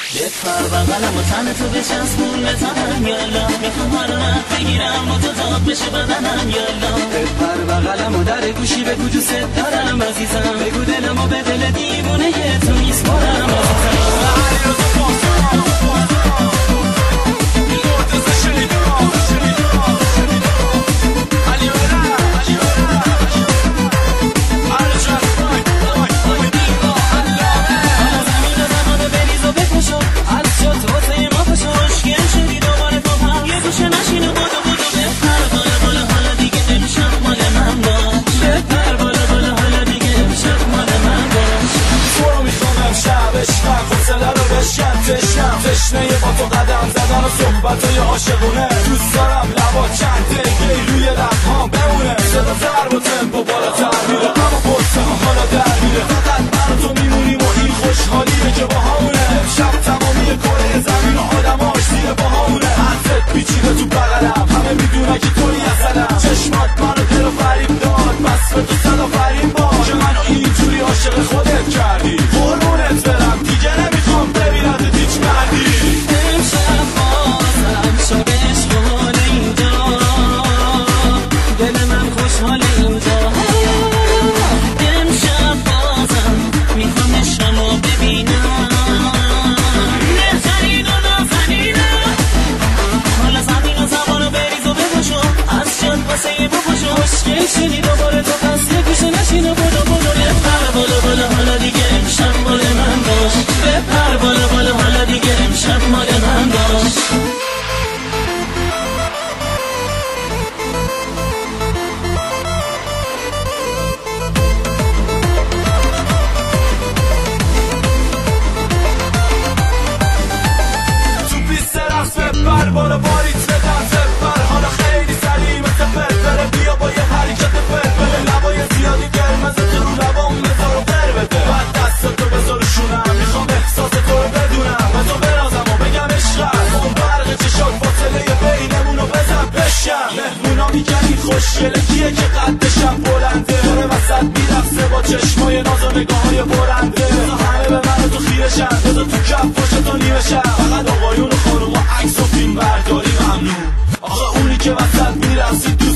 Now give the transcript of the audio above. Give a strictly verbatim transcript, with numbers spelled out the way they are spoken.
بپر بغلم و تن تو بچسبون به تنم یالا، میخوام حالت بگیرم و تو تاب بشه بدنم یالا. بپر بغلم و در گوشی بگو دوست دارم عزیزم، بگو دلم و به دل دیوونه تو میسپارم تشنه با تو قدم زدن و صحبتای عاشقونه. دوست دارم لبا چند دقیقه روی لبهام بمونه، صدا ضرب و تمپو بالاتر میره، اما پرسه حالا در میره. فقط من و تو میمونیم و این خوشحالیه که با همونه. امشب تمامی کره زمین و آدماش زیر با همونه. حرفت پیچیده تو بغلم، همه میدونه که توی اصلم. چشمات منو دل و فریب داد، بس به تو صدا فریب باد که منو اینجوری عاشق خودت کردی. قربونت برم دیگه نمیخوام ببینت هیچ مردی. امشب بازم شب عشقانه اینجا، دل من خوشحال اینجا. امشب بازم میخوام عشقمو ببینم، بهترین و نازنینم. حالا زمین و زمان و بریز و بپاشو، از جاد واسه یه بپاشو. خوشگل شدی دوباره تو پس یه گوشه نشین و بدو بدو. بپر بالا بالا حالا دیگه امشب مال من باش، بپر بالا بالا حالا دیگه امشب مال من باش. تو پیست رقص بپر بالا باریت بدم زفر. حالا خیلی سریع مثل فرفره، بیا با یه حرکت فرفره. لبای زیادی قرمز تو رو لبام بذار و پر بده، بعد دستتو بذار شونم. میخوام احساس تو رو بدونم، به تو برازم و بگم عشقم. اون برق چشات فاصله بینمونو بزن بشم. مهمونا میگن این خوشگله کیه که قدشم بلنده، داره وسط میرقصه با چشمای ناز و نگاهای برنده. همه به من و تو خیرشن، بذار تو کف باشه تا نیمشم. فقط آقایون و خانوما عکس و فیلم برداری ممنون. آخه اونی که وسط میرقصی